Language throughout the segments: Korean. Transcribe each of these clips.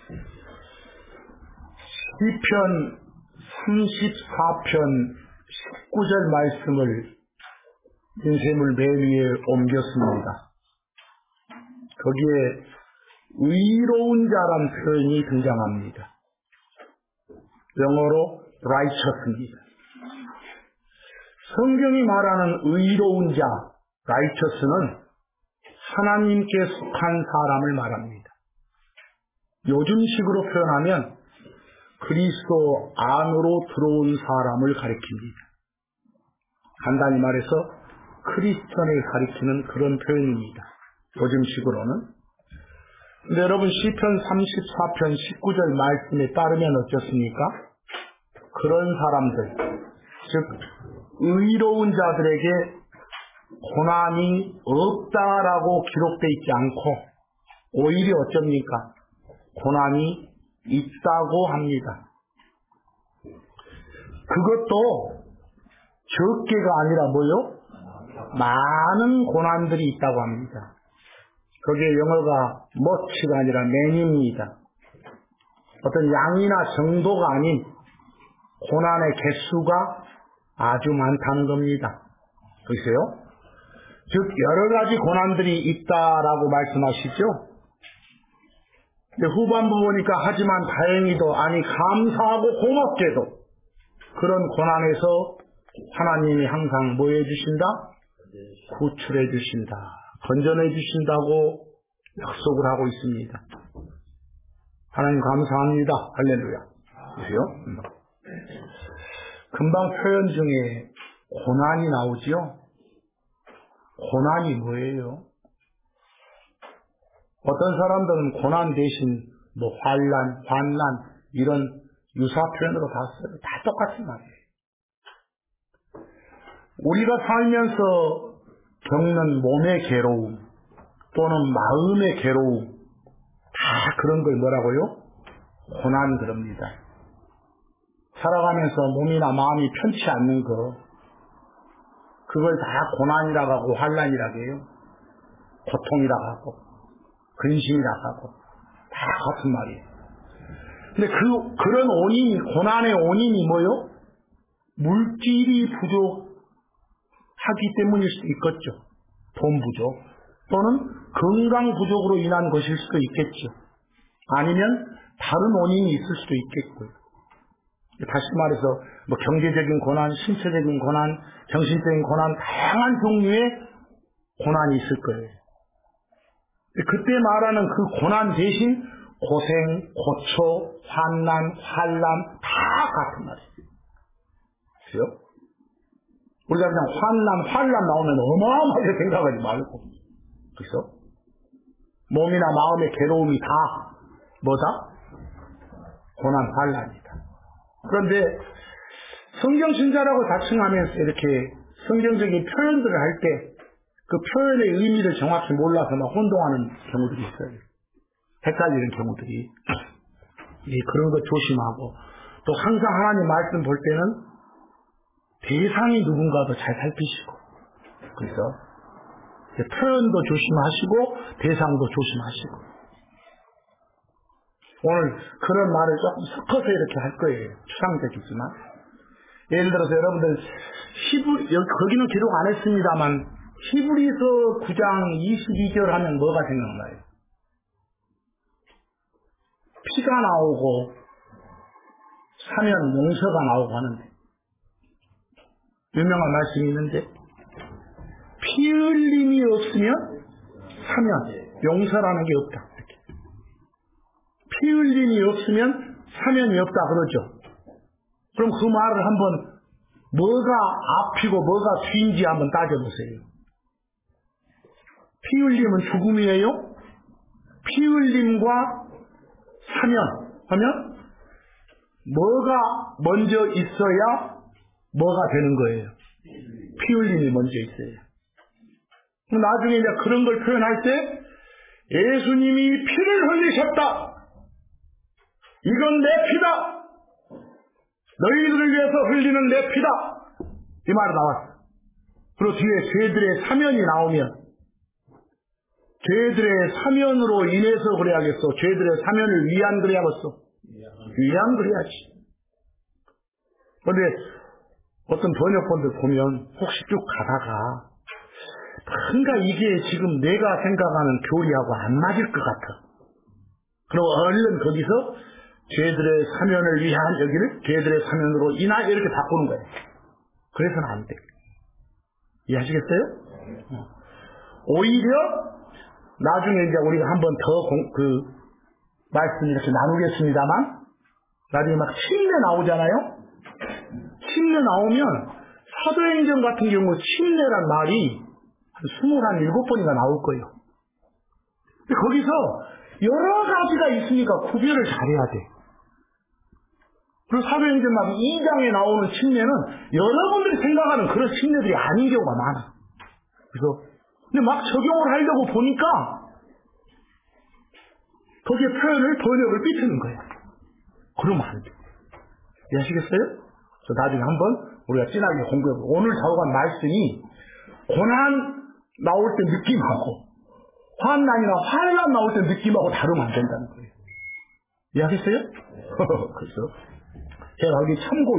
시편 34편 19절 말씀을 인쇄물 맨 위에 옮겼습니다. 거기에 의로운 자란 표현이 등장합니다. 영어로 righteous입니다. 성경이 말하는 의로운 자, righteous는 하나님께 속한 사람을 말합니다. 요즘식으로 표현하면 그리스도 안으로 들어온 사람을 가리킵니다. 간단히 말해서 크리스천을 가리키는 그런 표현입니다. 요즘식으로는. 근데 여러분 시편 34편 19절 말씀에 따르면 어떻습니까? 그런 사람들, 즉 의로운 자들에게 고난이 없다라고 기록되어 있지 않고 오히려 어쩝니까? 고난이 있다고 합니다. 그것도 적게가 아니라 뭐요? 많은 고난들이 있다고 합니다. 거기에 영어가 much가 아니라 many입니다. 어떤 양이나 정도가 아닌 고난의 개수가 아주 많다는 겁니다. 보이세요? 즉 여러 가지 고난들이 있다라고 말씀하시죠. 근데 후반부 보니까 하지만 다행히도 아니 감사하고 고맙게도 그런 고난에서 하나님이 항상 뭐 해주신다? 구출해 주신다. 건전해 주신다고 약속을 하고 있습니다. 하나님 감사합니다. 할렐루야. 보세요. 금방 표현 중에 고난이 나오지요. 고난이 뭐예요? 어떤 사람들은 고난 대신 뭐 환난 이런 유사 표현으로 다 써요. 다 똑같은 말이에요. 우리가 살면서 겪는 몸의 괴로움 또는 마음의 괴로움 다 그런 걸 뭐라고요? 고난 그럽니다. 살아가면서 몸이나 마음이 편치 않는 그걸 다 고난이라고 하고 환난이라고 해요. 고통이라고 하고 근심이라고 하고 다 같은 말이에요. 근데 그런 원인이 고난의 원인이 뭐요? 물질이 부족하기 때문일 수도 있겠죠. 돈 부족 또는 건강 부족으로 인한 것일 수도 있겠죠. 아니면 다른 원인이 있을 수도 있겠고요. 다시 말해서 뭐 경제적인 고난, 신체적인 고난, 정신적인 고난, 다양한 종류의 고난이 있을 거예요. 그때 말하는 그 고난 대신 고생, 고초, 환난, 환란 다 같은 말이에요. 그렇죠? 우리가 그냥 환란 나오면 어마어마하게 생각하지 말고, 그렇죠? 몸이나 마음의 괴로움이 다 뭐다? 고난, 환란이다. 그런데 성경 신자라고 자칭하면서 이렇게 성경적인 표현들을 할 때 그 표현의 의미를 정확히 몰라서 막 혼동하는 경우들이 있어요. 헷갈리는 경우들이. 그런 거 조심하고 또 항상 하나님 말씀 볼 때는 대상이 누군가도 잘 살피시고 그래서 표현도 조심하시고 대상도 조심하시고 오늘 그런 말을 조금 섞어서 이렇게 할 거예요. 추상적이지만 예를 들어서 여러분들 거기는 기록 안 했습니다만 히브리서 9장 22절 하면 뭐가 생각나요? 피가 나오고 사면 용서가 나오고 하는데 유명한 말씀이 있는데 피 흘림이 없으면 사면 용서라는 게 없다. 이렇게. 피 흘림이 없으면 사면이 없다 그러죠. 그럼 그 말을 한번 뭐가 앞이고 뭐가 뒤인지 한번 따져보세요. 피 흘림은 죽음이에요. 피 흘림과 사면 하면 뭐가 먼저 있어야 뭐가 되는 거예요. 피 흘림이 먼저 있어요. 나중에 이제 그런 걸 표현할 때 예수님이 피를 흘리셨다. 이건 내 피다. 너희들을 위해서 흘리는 내 피다. 이 말이 나왔어. 그리고 뒤에 죄들의 사면이 나오면 죄들의 사면으로 인해서 그래야겠어. 죄들의 사면을 위한 그래야겠어. 위한 그래야지. 그런데 어떤 번역본들 보면 혹시 쭉 가다가 뭔가 이게 지금 내가 생각하는 교리하고 안 맞을 것 같아. 그럼 얼른 거기서 죄들의 사면을 위한 여기를 죄들의 사면으로 인하 이렇게 바꾸는 거예요. 그래서는 안 돼. 이해하시겠어요? 오히려 나중에 이제 우리가 한번 더 말씀 이렇게 나누겠습니다만 나중에 막 침례 나오잖아요. 침례 나오면 사도행전 같은 경우 침례란 말이 한 27번인가 나올 거예요. 근데 거기서 여러 가지가 있으니까 구별을 잘해야 돼. 그리고 사도행전 막 2장에 나오는 침례는 여러분들이 생각하는 그런 침례들이 아닌 경우가 많아. 그래서 근데 막 적용을 하려고 보니까 거기에 표현을 번역을 삐트는 거예요. 그러면 안 돼. 이해하시겠어요? 그래서 나중에 한번 우리가 진하게 공부해보고 오늘 자고간 말씀이 고난 나올 때 느낌하고 환난이나 환란 나올 때 느낌하고 다르면 안 된다는 거예요. 이해하겠어요? 그래서 제가 여기 참고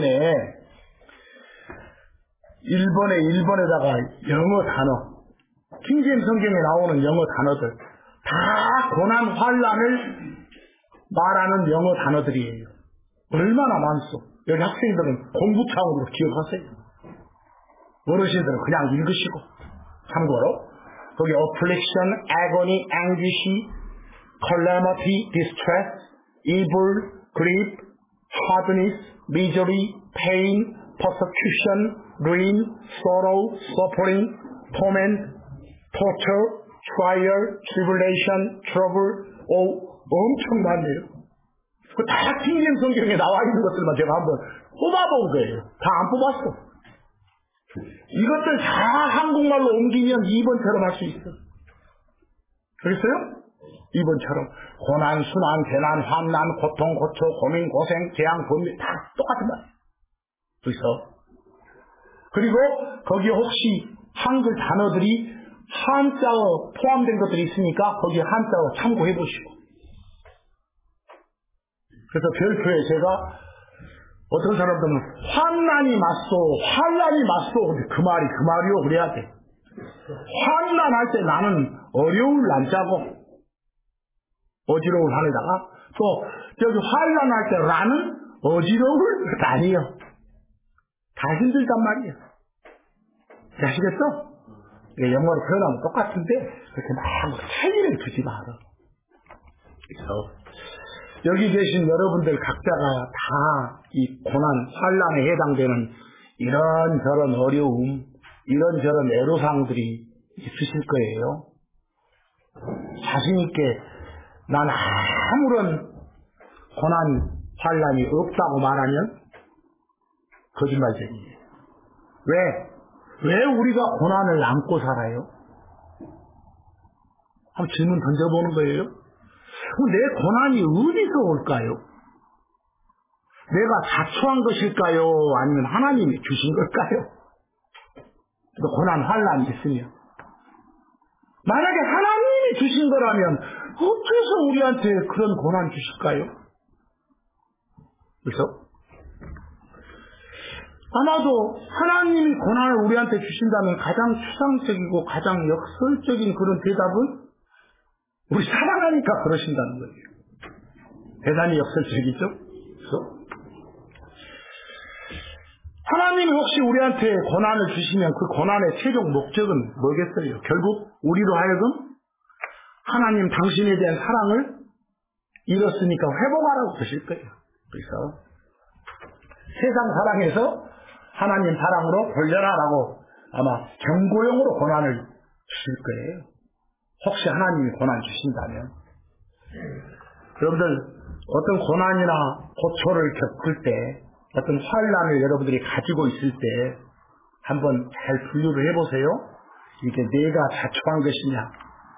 1번에다가 영어 단어 킹제임스 성경에 나오는 영어 단어들 다 고난 환란을 말하는 영어 단어들이에요. 얼마나 많소. 여기 학생들은 공부 차원으로 기억하세요. 어르신들은 그냥 읽으시고 참고로 거기 affliction, agony, anguish, calamity, distress, evil, grief, hardness, misery, pain, persecution, ruin, sorrow, suffering, torment, torture, trial, tribulation, trouble, 엄청 많네요. 다 킹제임스 성경에 나와 있는 것들만 제가 한번 뽑아본 거예요. 다 안 뽑았어. 이것들 다 한국말로 옮기면 2번처럼 할 수 있어. 그랬어요? 2번처럼 고난, 순환, 재난, 환난, 고통, 고초, 고민, 고생, 재앙, 범위 다 똑같은 말이에요. 그리고 거기에 혹시 한글 단어들이 한자어 포함된 것들이 있으니까 거기에 한자어 참고해 보시고. 그래서 별표에 제가 어떤 사람들은 환난이 맞소, 환난이 맞소. 근데 그 말이요. 그래야 돼. 환난할 때 나는 어려울 난자고 어지러울 한에다가 또 저기 환난할 때 나는 어지러울 아니에요. 다 힘들단 말이에요. 아시겠어? 영어로 표현하면 똑같은데 그렇게 막 차이를 두지 마라. 그래서 여기 계신 여러분들 각자가 다 이 고난, 환난에 해당되는 이런저런 어려움, 이런저런 애로사항들이 있으실 거예요. 자신있게 난 아무런 고난, 환난이 없다고 말하면 거짓말쟁이에요. 왜 우리가 고난을 안고 살아요? 한번 질문 던져보는 거예요. 내 고난이 어디서 올까요? 내가 자초한 것일까요? 아니면 하나님이 주신 걸까요? 고난, 환란이 있으면. 만약에 하나님이 주신 거라면 어째서 우리한테 그런 고난 주실까요? 그래서 아마도 하나님이 고난을 우리한테 주신다면 가장 추상적이고 가장 역설적인 그런 대답은 우리 사랑하니까 그러신다는 거예요. 대단히 역설적이죠? 그래서 하나님이 혹시 우리한테 고난을 주시면 그 고난의 최종 목적은 뭐겠어요? 결국 우리로 하여금 하나님 당신에 대한 사랑을 잃었으니까 회복하라고 그러실 거예요. 그래서 세상 사랑에서 하나님 사랑으로 돌려라라고 아마 경고용으로 고난을 주실 거예요. 혹시 하나님이 고난 주신다면. 여러분들 어떤 고난이나 고초를 겪을 때 어떤 환난을 여러분들이 가지고 있을 때 한번 잘 분류를 해보세요. 이게 내가 자초한 것이냐,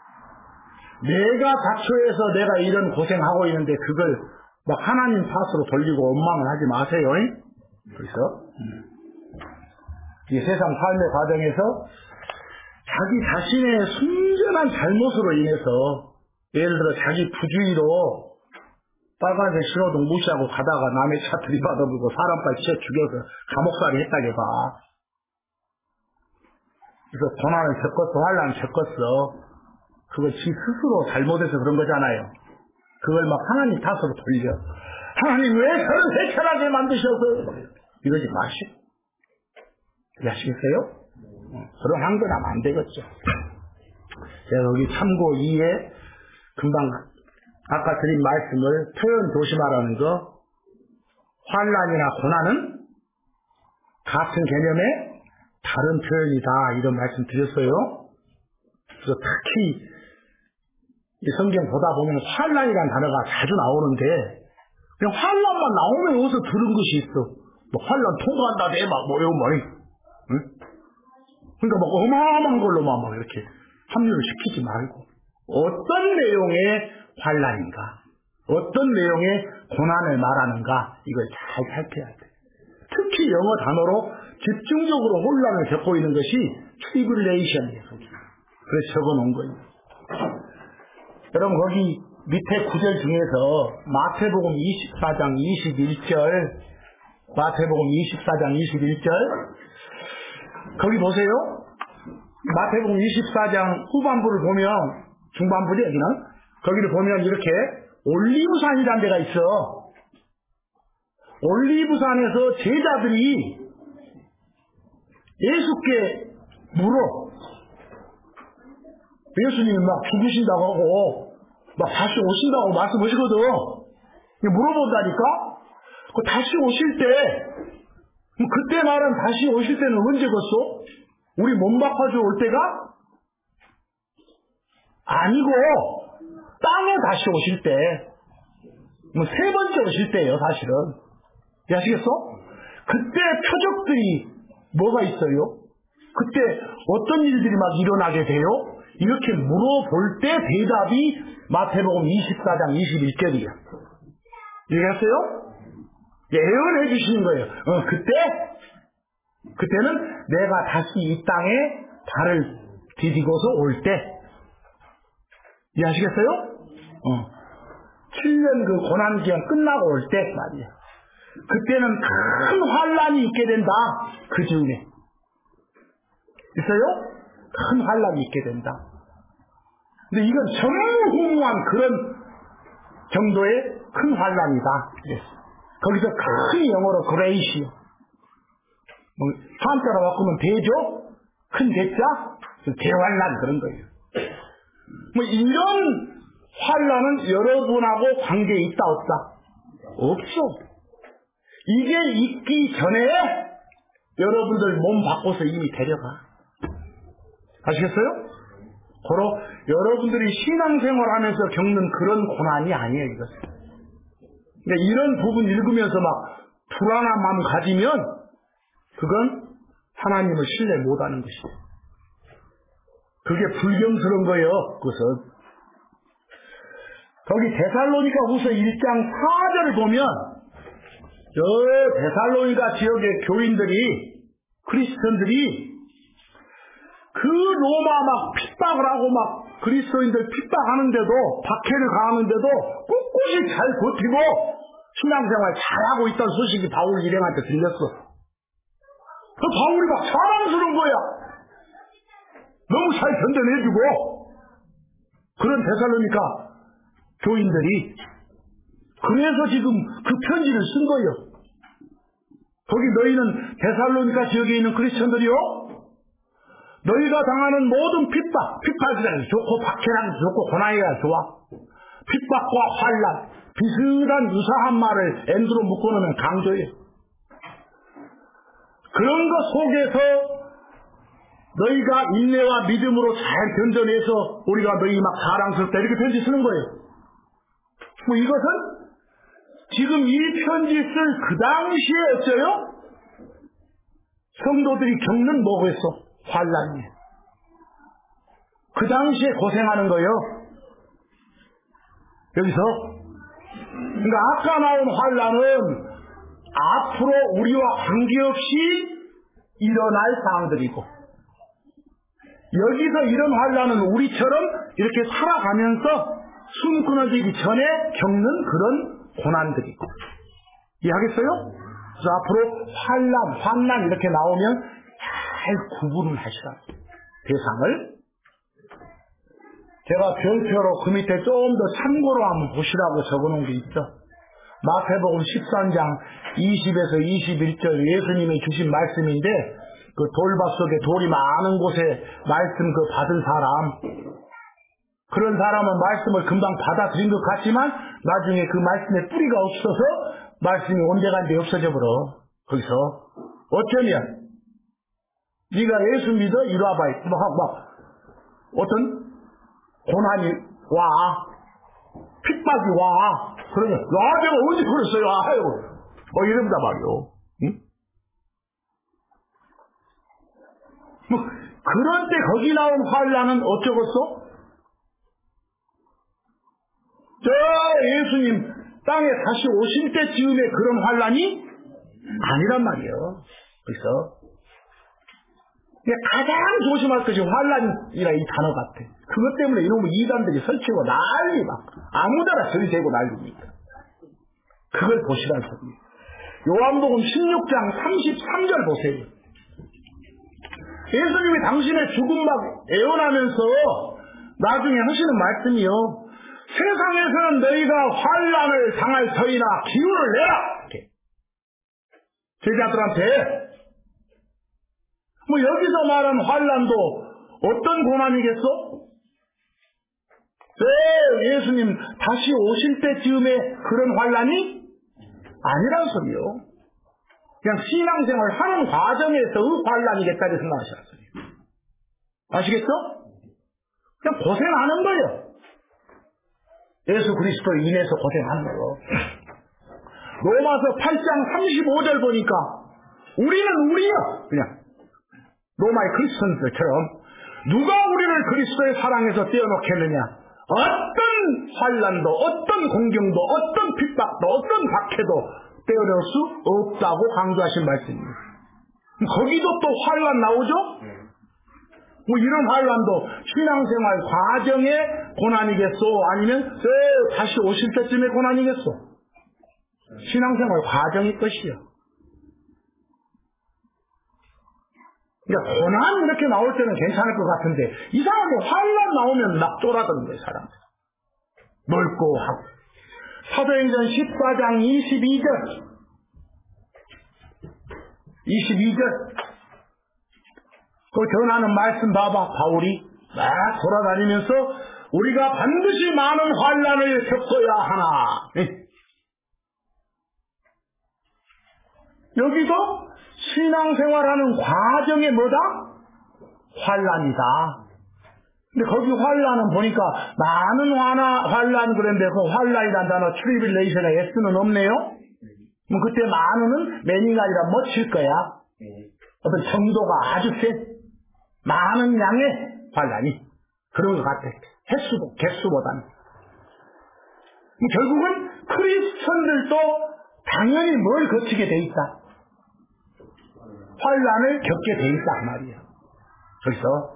내가 자초해서 내가 이런 고생하고 있는데 그걸 막 하나님 탓으로 돌리고 원망을 하지 마세요. 그래서 이 세상 삶의 과정에서 자기 자신의 순전한 잘못으로 인해서 예를 들어 자기 부주의로 빨간색 신호등 무시하고 가다가 남의 차 들이받아보고 사람까지 치어 죽여서 감옥살이 했다게 봐. 그래서 고난을 겪었어, 환난을 겪었어. 그거 지 스스로 잘못해서 그런 거잖아요. 그걸 막 하나님 탓으로 돌려. 하나님 왜 저를 회천하게 만드셔서 이러지 마시고. 아시겠어요? 그런 항변하면 안 되겠죠. 제가 여기 참고 2에 금방 아까 드린 말씀을 표현 조심하라는 거, 환난이나 고난은 같은 개념의 다른 표현이다 이런 말씀 드렸어요. 그래서 특히 이 성경 보다 보면 환난이라는 단어가 자주 나오는데 그냥 환난만 나오면 어디서 들은 것이 있어. 뭐 환난 통과한다 내 막 뭐 이런 말이, 응? 그러니까 막 어마어마한 걸로만 막 이렇게 합류를 시키지 말고 어떤 내용의 환난인가, 어떤 내용의 고난을 말하는가 이걸 잘 살펴야 돼. 특히 영어 단어로 집중적으로 혼란을 겪고 있는 것이 tribulation이에요. 그래서 적어놓은 거예요. 여러분 거기 밑에 구절 중에서 마태복음 24장 21절, 마태복음 24장 21절 거기 보세요. 마태복음 24장 후반부를 보면, 중반부지 여기는, 거기를 보면 이렇게 올리브산이라는 데가 있어. 올리브산에서 제자들이 예수께 물어. 예수님이 막 죽으신다고 하고 막 다시 오신다고 말씀하시거든. 물어본다니까. 그 다시 오실 때, 그때 말은 다시 오실 때는 언제겠어? 우리 몸 바꿔줘 올 때가 아니고 땅에 다시 오실 때, 세 번째 오실 때예요 사실은. 아시겠어? 그때 표적들이 뭐가 있어요? 그때 어떤 일들이 막 일어나게 돼요? 이렇게 물어볼 때 대답이 마태복음 24장 21절이에요. 이해했어요? 예언해 주시는 거예요. 그때는 내가 다시 이 땅에 발을 디디고서 올 때. 이해하시겠어요? 7년 그 고난기간 끝나고 올 때 말이에요. 그때는 큰 환란이 있게 된다. 그 즈음에. 있어요? 큰 환란이 있게 된다. 근데 이건 전무후무한 그런 정도의 큰 환란이다. 거기서 큰 영어로 그레이시, 한자로 바꾸면 대조, 큰 대자, 대환란 그런 거예요. 이런 환란은 여러분하고 관계 있다 없다? 없어. 이게 있기 전에 여러분들 몸 바꿔서 이미 데려가. 아시겠어요? 바로 여러분들이 신앙생활하면서 겪는 그런 고난이 아니에요, 이것은. 그러니까 이런 부분 읽으면서 막 불안한 마음 가지면 그건 하나님을 신뢰 못하는 것이에요. 그게 불경스러운 거예요, 그것은. 거기 데살로니가 후서 1장 4절을 보면 저 데살로니가 지역의 교인들이, 크리스천들이 그 로마 막 핍박을 하고 막 그리스도인들 핍박하는데도, 박해를 가하는데도 꿋꿋이 잘 버티고 신앙생활 잘하고 있다는 소식이 바울 일행한테 들렸어. 그 바울이 막 자랑스러운 거야. 너무 잘 견뎌내주고. 그런 데살로니가 교인들이 그래서 지금 그 편지를 쓴 거예요. 거기 너희는 데살로니가 지역에 있는 크리스천들이요, 너희가 당하는 모든 핍박이라 좋고 박해랑 좋고 고난이라 좋아. 핍박과 환난, 비슷한 유사한 말을 엔드로 묶어놓으면 강조해요. 그런 것 속에서 너희가 인내와 믿음으로 잘 견뎌내서 우리가 너희 막 자랑스럽다 이렇게 편지 쓰는 거예요. 이것은 지금 이 편지 쓸 그 당시에 어째요? 성도들이 겪는 뭐겠어? 환난이에요. 그 당시에 고생하는 거예요. 여기서 그러니까 아까 나온 환난은 앞으로 우리와 관계없이 일어날 사항들이고, 여기서 이런 환란은 우리처럼 이렇게 살아가면서 숨 끊어지기 전에 겪는 그런 고난들이고. 이해하겠어요? 그래서 앞으로 환난 이렇게 나오면 잘 구분을 하시라. 대상을. 제가 별표로 그 밑에 좀 더 참고로 한번 보시라고 적어놓은 게 있죠. 마태복음 13장 20에서 21절 예수님이 주신 말씀인데, 그 돌밭 속에 돌이 많은 곳에 말씀 그 받은 사람, 그런 사람은 말씀을 금방 받아들인 것 같지만 나중에 그 말씀에 뿌리가 없어서 말씀이 온데간데 없어져 버려. 거기서 어쩌면 네가 예수 믿어? 이리 와봐. 막 어떤 고난이 와, 핍박이 와. 그러면 내가 언제 그랬어요? 아유, 이런다 말이요. 응? 뭐 그런 때 거기 나온 환란은 어쩌겠어? 저 예수님 땅에 다시 오실 때 즈음에 그런 환란이 아니란 말이에요. 그래서 가장 조심할 것이 환란이라 이 단어 같아. 그것 때문에 이놈의 이단들이 설치고 난리 막 아무데나 들이대고 난리니까. 그걸 보시라는 소리예요. 요한복음 16장 33절 보세요. 예수님이 당신의 죽음 막 애원하면서 나중에 하시는 말씀이요. 세상에서는 너희가 환란을 당할 터이나 기운을 내라. 이렇게. 제자들한테. 뭐 여기서 말하는 환란도 어떤 고난이겠어? 예수님 다시 오실 때쯤에 그런 환란이 아니란 소리요. 그냥 신앙생활 하는 과정에서의 환란이겠다고 생각하시는 소리예요. 아시겠죠? 그냥 고생하는 거예요. 예수 그리스도로 인해서 고생하는 거예요. 로마서 8장 35절 보니까 우리는 우리요. 그냥 로마의 크리스천들처럼 누가 우리를 그리스도의 사랑에서 떼어놓겠느냐. 어떤 환란도 어떤 공경도 어떤 핍박도 어떤 박해도 떼어낼 수 없다고 강조하신 말씀입니다. 거기도 또 환란 나오죠? 뭐 이런 환란도 신앙생활 과정의 고난이겠소? 아니면 다시 오실 때쯤의 고난이겠소? 신앙생활 과정일 것이요. 그러니까 고난 이렇게 나올 때는 괜찮을 것 같은데 이상하게 환란 나오면 막 쫄아드는 거예요. 사람들. 넓고 하고. 사도행전 14장 22절 그 전하는 말씀 봐봐. 바울이 막 돌아다니면서 우리가 반드시 많은 환란을 겪어야 하나. 여기도 신앙생활하는 과정에 뭐다? 환란이다. 근데 거기 환란은 보니까 많은 환란 그런데 그 환란이란 단어 트리빌레이션에 S는 없네요. 뭐 그때 많은은 매니가 아니라 멋질 거야. 어떤 정도가 아주 세. 많은 양의 환란이 그런 것 같아. 횟수도 개수보다는. 결국은 크리스천들도 당연히 뭘 거치게 돼 있다. 환란을 겪게 돼 있다 그 말이에요. 그래서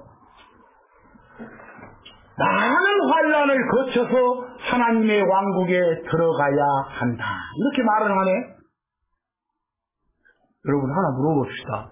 많은 환란을 거쳐서 하나님의 왕국에 들어가야 한다. 이렇게 말을 하네. 여러분 하나 물어봅시다.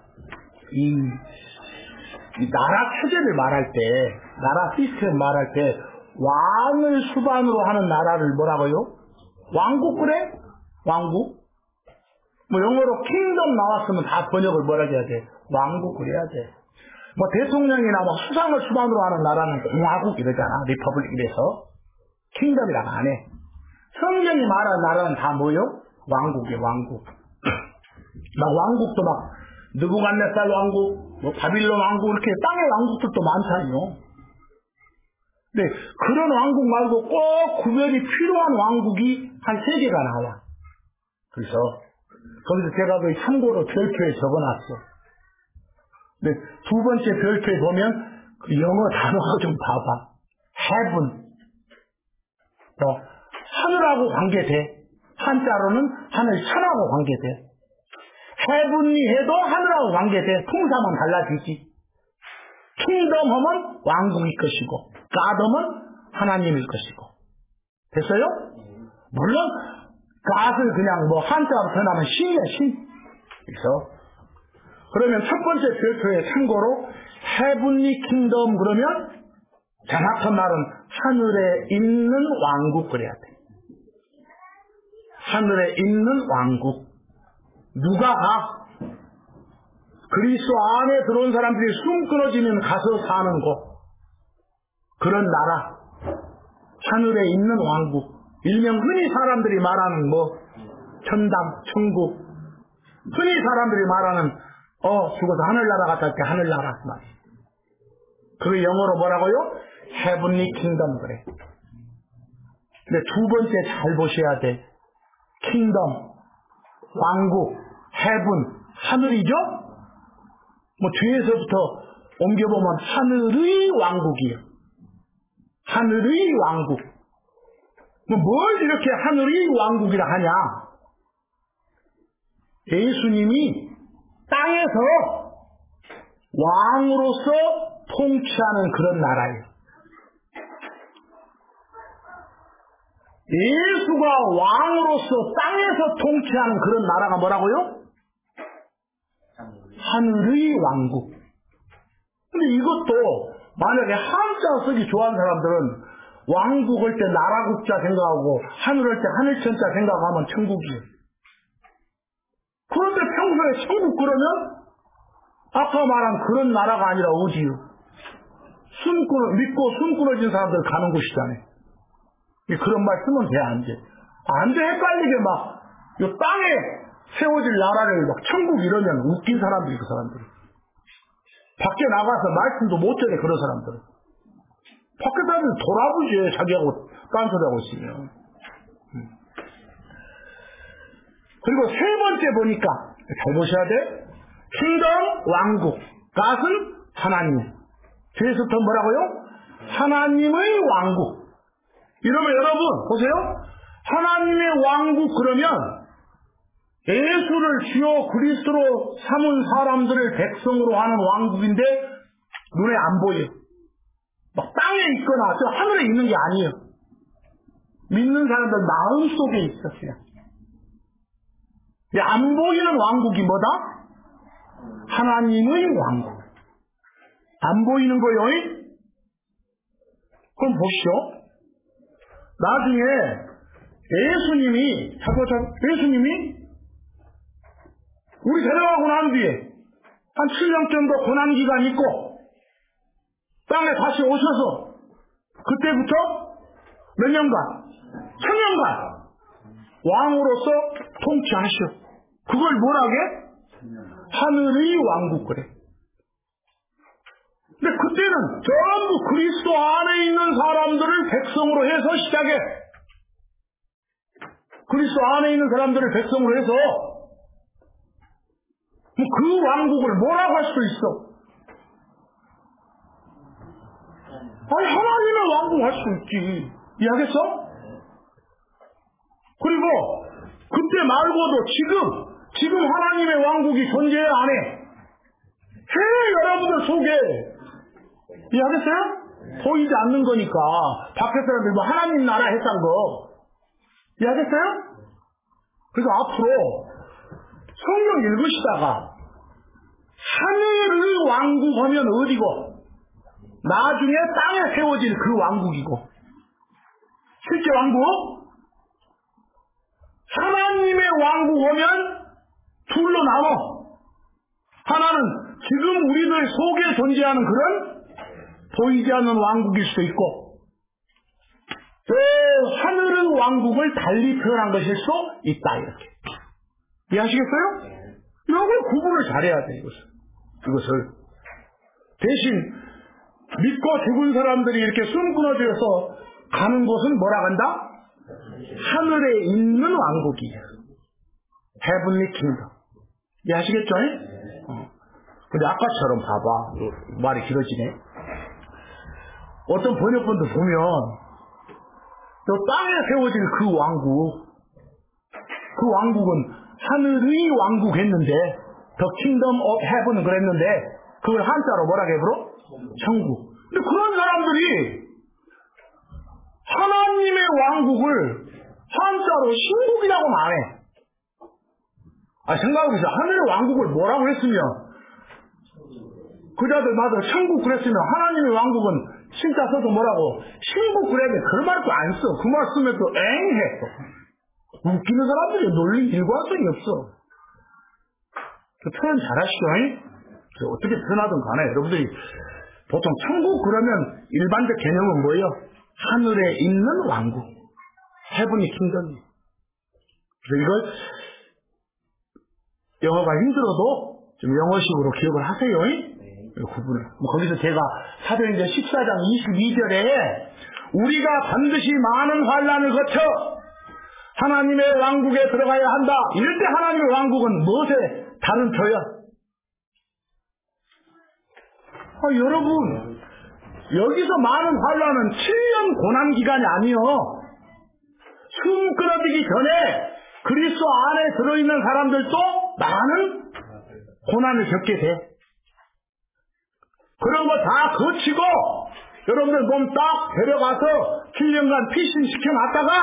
이 나라 체제를 말할 때, 나라 시스템 말할 때 왕을 수반으로 하는 나라를 뭐라고요? 왕국 그래? 왕국? 뭐 영어로 킹덤 나왔으면 다 번역을 뭐라 해야 돼? 왕국 그래야 돼. 뭐 대통령이나 뭐 수상을 수반으로 하는 나라는 공화국 이러잖아. 리퍼블릭 이래서. 킹덤이라고 안 해. 성경이 말하는 나라는 다 뭐요? 왕국이에요. 왕국. 막 왕국도 막 느부갓네살 왕국, 뭐 바빌론 왕국 이렇게 땅의 왕국들도 많잖아요. 근데 그런 왕국 말고 꼭 구별이 필요한 왕국이 한 3개가 나와. 그래서 거기서 제가 그 참고로 별표에 적어놨어. 근데 두 번째 별표에 보면 그 영어 단어가 좀 봐봐. heaven. 하늘하고 관계돼. 한자로는 하늘 천하고 관계돼. heavenly 해도 하늘하고 관계돼. 통사만 달라지지. 킹덤 하면 왕국일 것이고, 가덤은 하나님일 것이고. 됐어요? 물론 갓을 그냥 뭐 한자로 표현하면 신이야, 신. 그래서 그러면 첫 번째 별표에 참고로 헤븐리 킹덤 그러면 정확한 말은 하늘에 있는 왕국 그래야 돼. 하늘에 있는 왕국. 누가 가? 그리스도 안에 들어온 사람들이 숨 끊어지면 가서 사는 곳. 그런 나라. 하늘에 있는 왕국. 일명 흔히 사람들이 말하는 뭐 천당, 천국. 흔히 사람들이 말하는 죽어서 하늘나라 갔다 올게 하늘나라 말. 그게 영어로 뭐라고요? Heavenly Kingdom 그래. 근데 두 번째 잘 보셔야 돼. Kingdom, 왕국, Heaven, 하늘이죠? 뭐 뒤에서부터 옮겨보면 하늘의 왕국이에요. 하늘의 왕국. 뭘 이렇게 하늘의 왕국이라 하냐? 예수님이 땅에서 왕으로서 통치하는 그런 나라예요. 예수가 왕으로서 땅에서 통치하는 그런 나라가 뭐라고요? 하늘의 왕국. 근데 이것도 만약에 한자 쓰기 좋아하는 사람들은 왕국 할 때 나라국자 생각하고 하늘 할 때 하늘천자 생각하면 천국이에요. 그런데 평소에 천국 그러면 아까 말한 그런 나라가 아니라 어디요? 믿고 숨 끊어진 사람들 가는 곳이잖아요. 그런 말 쓰면 돼, 안 돼? 안 돼, 헷갈리게 막 요 땅에 세워질 나라를 막 천국 이러면 웃긴 사람들이 그 사람들이. 밖에 나가서 말씀도 못 전해 그런 사람들은. 밖에 사람들 돌아보지 자기하고 딴소리하고 있으면. 그리고 세 번째 보니까 잘 보셔야 돼. 킹덤 왕국. 갓은 하나님. 뒤에서부터 뭐라고요? 하나님의 왕국. 이러면 여러분 보세요. 하나님의 왕국 그러면 예수를 주요 그리스도로 삼은 사람들을 백성으로 하는 왕국인데 눈에 안 보여요. 막 땅에 있거나 저 하늘에 있는 게 아니에요. 믿는 사람들 마음속에 있었어요. 안 보이는 왕국이 뭐다? 하나님의 왕국. 안 보이는 거요? 그럼 보시오. 나중에 예수님이 우리 데려가고 난 뒤에 한 7년 정도 고난기간이 있고 땅에 다시 오셔서 그때부터 몇 년간? 1000년간 왕으로서 통치하시오. 그걸 뭐라게? 하늘의 왕국 그래. 근데 그때는 전부 그리스도 안에 있는 사람들을 백성으로 해서 시작해. 그리스도 안에 있는 사람들을 백성으로 해서 그 왕국을 뭐라고 할 수 있어? 아니 하나님의 왕국 할 수 있지. 이해하겠어? 그리고 그때 말고도 지금 하나님의 왕국이 존재해 안 해? 여러분들 속에 이해하겠어요? 보이지 않는 거니까 밖에 사람들 뭐 하나님 나라 했던 거 이해하겠어요? 그래서 앞으로 성경 읽으시다가 하늘의 왕국 하면 어디고 나중에 땅에 세워질 그 왕국이고 실제 왕국 하나님의 왕국 하면 둘로 나눠. 하나는 지금 우리들 속에 존재하는 그런 보이지 않는 왕국일 수도 있고 또 하늘의 왕국을 달리 표현한 것일 수 있다 이렇게. 이해하시겠어요? 이걸 구분을 잘해야 돼 이것을. 대신 믿고 죽은 사람들이 이렇게 숨 끊어져서 가는 곳은 뭐라 한다? 하늘에 있는 왕국이에요. Heavenly Kingdom. 이해하시겠죠? 근데 아까처럼 봐봐. 말이 길어지네. 어떤 번역본도 보면 저 땅에 세워질 그 왕국은 하늘의 왕국 했는데 The Kingdom of Heaven은 그랬는데 그걸 한자로 뭐라고 해버려? 천국. 근데 그런 사람들이 하나님의 왕국을 한자로 신국이라고 말해. 생각해보세요. 하늘의 왕국을 뭐라고 했으면, 그자들마다 천국 그랬으면 하나님의 왕국은 진짜 써도 뭐라고 신국 그래야 그런 말도 안 써. 그 말 쓰면 또 앵해. 웃기는 사람들이 논리 일관성이 없어. 그 표현 잘하시죠? 어떻게 표현하든 간에 여러분들이 보통 천국 그러면 일반적 개념은 뭐예요? 하늘에 있는 왕국, 헤븐이 킹덤이. 그래서 이걸 영어가 힘들어도 좀 영어식으로 기억을 하세요. 구분을. 거기서 제가 사도행전 14장 22절에 우리가 반드시 많은 환난을 거쳐 하나님의 왕국에 들어가야 한다. 이럴 때 하나님의 왕국은 무엇에 다른 터야? 여러분, 여기서 많은 환난은 7년 고난기간이 아니요. 숨 끊어지기 전에 그리스도 안에 들어있는 사람들도 많은 고난을 겪게 돼. 그런 거 다 거치고 여러분들 몸 딱 데려가서 7년간 피신 시켜놨다가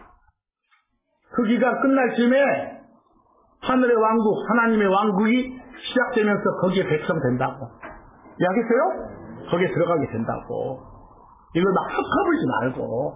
그 기간 끝날 즈음에 하늘의 왕국, 하나님의 왕국이 시작되면서 거기에 백성된다고. 이해하겠어요? 거기에 들어가게 된다고. 이걸 막 헛커불지 말고.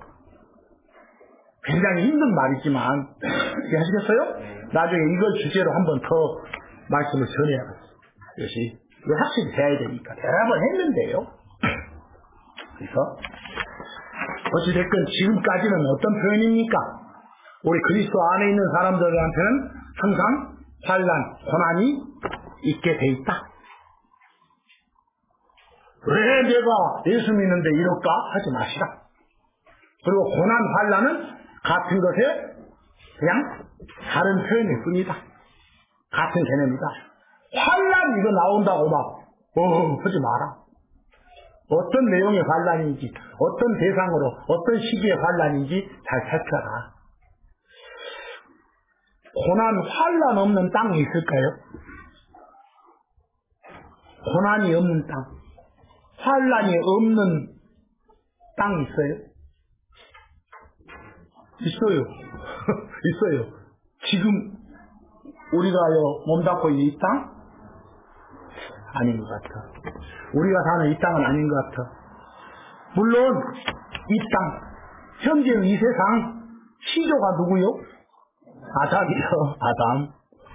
굉장히 힘든 말이지만 이해하시겠어요? 나중에 이걸 주제로 한번 더 말씀을 전해야겠어요. 이것이 확실히 돼야 되니까. 여러 번 했는데요. 그래서 어찌됐건 지금까지는 어떤 표현입니까? 우리 그리스도 안에 있는 사람들한테는 항상 환난, 고난이 있게 돼 있다. 왜 내가 예수 믿는데 이럴까? 하지 마시라. 그리고 고난, 환난은 같은 것에 그냥 다른 표현일 뿐이다. 같은 개념이다. 환난 이거 나온다고 막 하지 마라. 어떤 내용의 환난인지, 어떤 대상으로, 어떤 시기의 환난인지 잘 살펴라. 고난, 환난 없는 땅이 있을까요? 고난이 없는 땅, 환난이 없는 땅이 있어요? 있어요. 있어요. 지금 우리가요 몸담고 있는 이 땅? 아닌 것 같아. 우리가 사는 이 땅은 아닌 것 같아. 물론 이 땅, 현재 이 세상 시조가 누구요? 아담이요. 아담.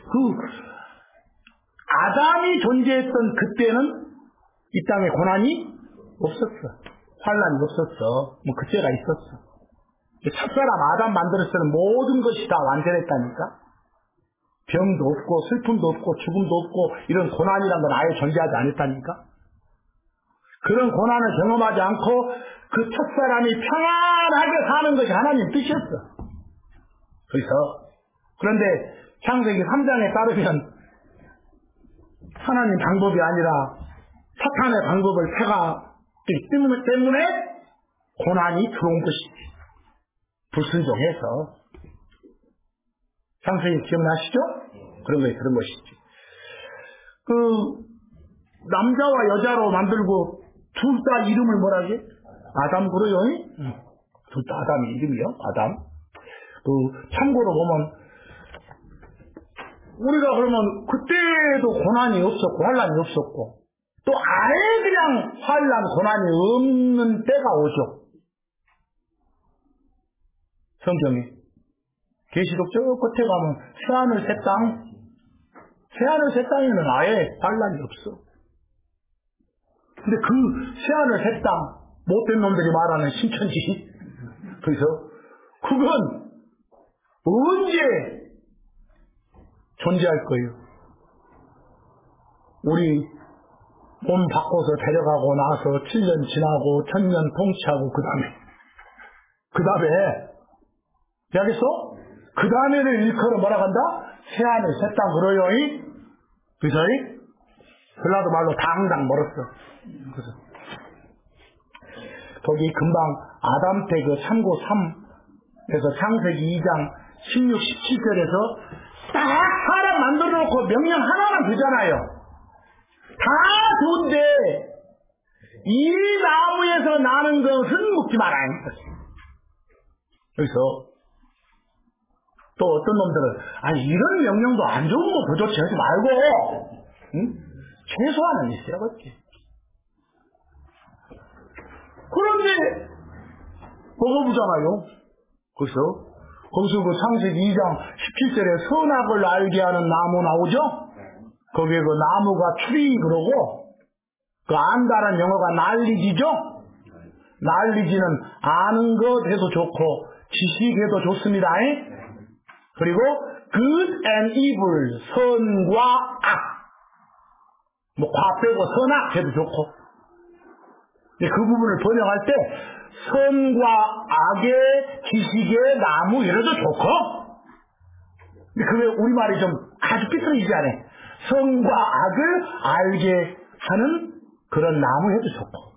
아담이 존재했던 그때는 이 땅에 고난이 없었어. 환난이 없었어. 그때가 있었어. 첫사람 아담 만들었을 때는 모든 것이 다 완전했다니까. 병도 없고 슬픔도 없고 죽음도 없고 이런 고난이란 건 아예 존재하지 않았다니까. 그런 고난을 경험하지 않고 그 첫사람이 평안하게 사는 것이 하나님 뜻이었어. 그런데 창세기 3장에 따르면 하나님 방법이 아니라 사탄의 방법을 펴가기 때문에 고난이 들어온 것이지. 불순종해서. 창세기 기억나시죠? 그런 거에 그런 것이지. 남자와 여자로 만들고 둘 다 이름을 뭐라지? 아담 그래요? 둘 다 아담이 이름이요? 아담. 참고로 보면 우리가 그러면 그때도 고난이 없었고 환난이 없었고 또 아예 그냥 환난 고난이 없는 때가 오죠. 성경에 계시록 저 끝에 가면 새하늘 새 땅, 새하늘 새 땅에는 아예 환난이 없어. 근데 그 새하늘 새 땅 못된 놈들이 말하는 신천지, 그래서 그건 언제 존재할 거예요? 우리 몸 바꿔서 데려가고 나서 7년 지나고 1000년 통치하고 그 다음에 알겠어? 그 다음에는 일컬어 뭐라고 한다? 새하늘 새 땅 그러요. 그래서 전라도 말로 당당 멀었어. 그래서 거기 금방 아담 때 그 참고 3에서 창세기 2장 16, 17절에서 딱 사람 만들어 놓고 명령 하나만 주잖아요. 다 좋은데 이 나무에서 나는 것은 먹지 말아야 해. 그래서 또 어떤 놈들은 아니 이런 명령도 안 좋은 거 도저히 하지 말고 응? 최소한은 있어야겠지. 그런데 먹어보잖아요. 그래서 거기서 그 창세기 2장 17절에 선악을 알게 하는 나무 나오죠? 거기에 그 나무가 트리 그러고 그 안다는 영어가 날리지죠? 날리지는 아는 것 해도 좋고 지식해도 좋습니다. 그리고 good and evil 선과 악 뭐 과 빼고 선악 해도 좋고 그 부분을 번역할 때 선과 악의 지식의 나무 이래도 좋고 근데 그게 우리말이 좀 아주 삐뚤어지지 않아요. 선과 악을 알게 하는 그런 나무 해도 좋고